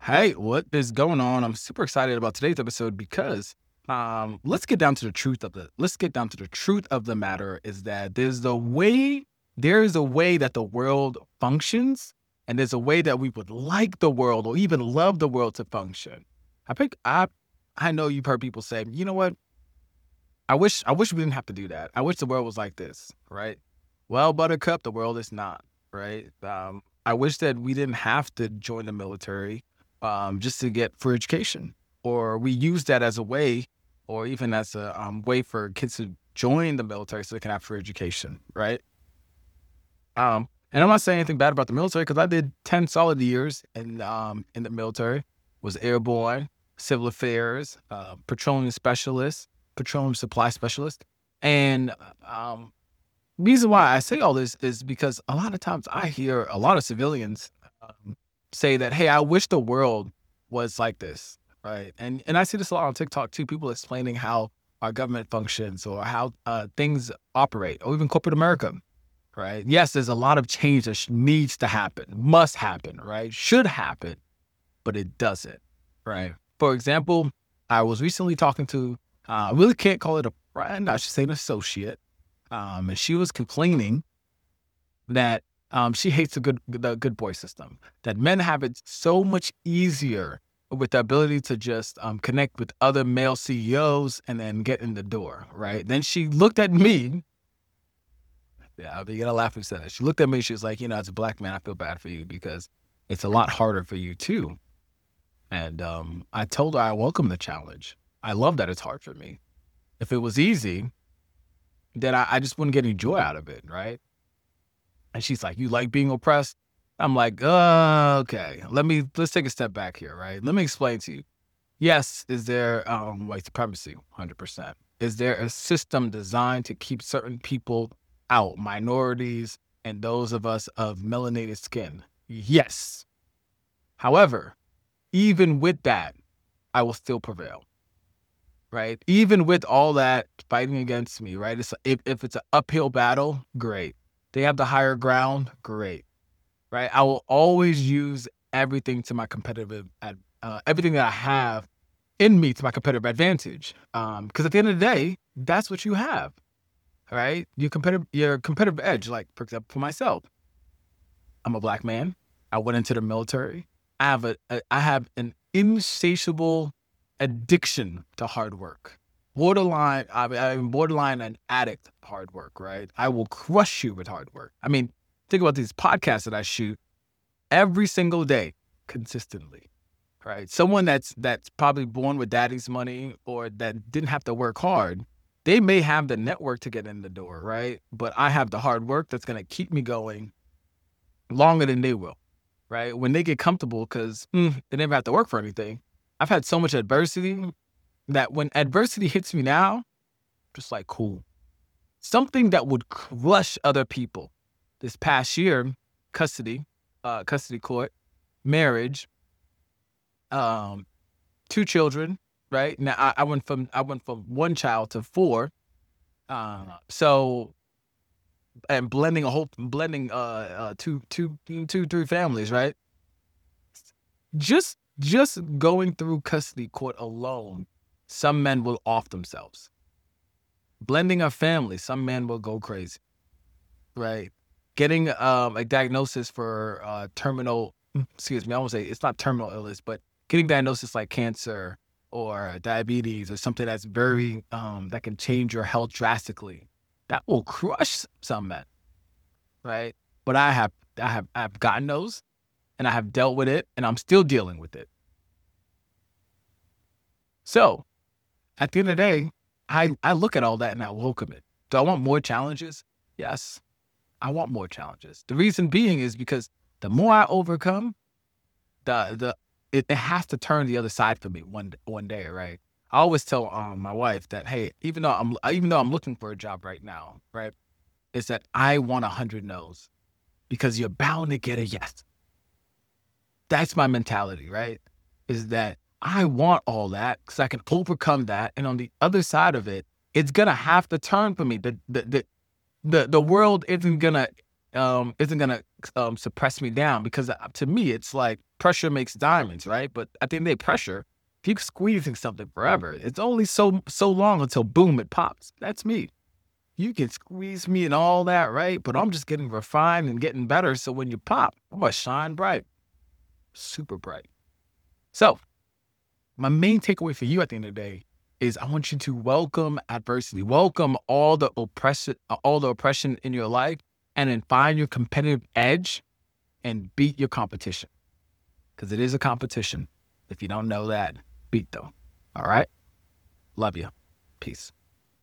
Hey, what is going on? I'm super excited about today's episode because let's get down to the truth of the matter is that there's a way that the world functions, and there's a way that we would like the world or even love the world to function. I think I know you've heard people say, you know what? I wish we didn't have to do that. I wish the world was like this, right? Well, Buttercup, the world is not, right? I wish that we didn't have to join the military just to get free education, or we use that as a way, or even as a way for kids to join the military so they can have free education, right? And I'm not saying anything bad about the military because I did 10 solid years in the military, was airborne, civil affairs, petroleum supply specialist. And reason why I say all this is because a lot of times I hear a lot of civilians say that, hey, I wish the world was like this, right? And I see this a lot on TikTok too, people explaining how our government functions or how things operate, or even corporate America, right? Yes, there's a lot of change that needs to happen, must happen, right? Should happen, but it doesn't, right? For example, I was recently talking to, I really can't call it a friend, I should say an associate, and she was complaining that she hates the good boy system, that men have it so much easier with the ability to just connect with other male CEOs and then get in the door, right? Then she looked at me. Yeah, you gotta laugh at that. She looked at me. She was like, as a black man, I feel bad for you because it's a lot harder for you too. And I told her I welcome the challenge. I love that it's hard for me. If it was easy, then I just wouldn't get any joy out of it, right? And she's like, you like being oppressed? I'm like, okay, let's take a step back here, right? Let me explain to you. Yes, is there white supremacy? 100%. Is there a system designed to keep certain people out, minorities and those of us of melanated skin? Yes. However, even with that, I will still prevail, right? Even with all that fighting against me, right? If it's an uphill battle, great. They have the higher ground, great, right? I will always use everything to my everything that I have in me to my competitive advantage. Because at the end of the day, that's what you have, right? Your competitive edge. Like, for example, for myself, I'm a black man. I went into the military. I have an insatiable addiction to hard work. I'm borderline an addict of hard work, right? I will crush you with hard work. I mean, think about these podcasts that I shoot every single day, consistently, right? Someone that's probably born with daddy's money or that didn't have to work hard, they may have the network to get in the door, right? But I have the hard work that's going to keep me going longer than they will, right? When they get comfortable because they never have to work for anything. I've had so much adversity that when adversity hits me now, just like, cool. Something that would crush other people. This past year, custody court, marriage, 2 children, right? Now I went from 1 child to 4. So, and blending 3 families, right? Just going through custody court alone, some men will off themselves. Blending a family, some men will go crazy, right? Getting a diagnosis for I won't say it's not terminal illness, but getting diagnosis like cancer or diabetes or something that's very, that can change your health drastically, that will crush some men, right? But I've gotten those and I have dealt with it and I'm still dealing with it. So at the end of the day, I look at all that and I welcome it. Do I want more challenges? Yes, I want more challenges. The reason being is because the more I overcome, it has to turn the other side for me one day, right? I always tell my wife that, hey, even though I'm looking for a job right now, right, is that I want 100 no's because you're bound to get a yes. That's my mentality, right? Is that I want all that because I can overcome that, and on the other side of it, it's gonna have to turn for me. The world isn't gonna suppress me down because to me, it's like pressure makes diamonds, right? But at the end of the day, pressure, if you're squeezing something forever, it's only so long until boom, it pops. That's me. You can squeeze me and all that, right? But I'm just getting refined and getting better. So when you pop, I'm gonna shine bright, super bright. So my main takeaway for you at the end of the day is I want you to welcome adversity, welcome all the oppression in your life, and then find your competitive edge and beat your competition. Because it is a competition. If you don't know that, beat them. All right? Love you. Peace.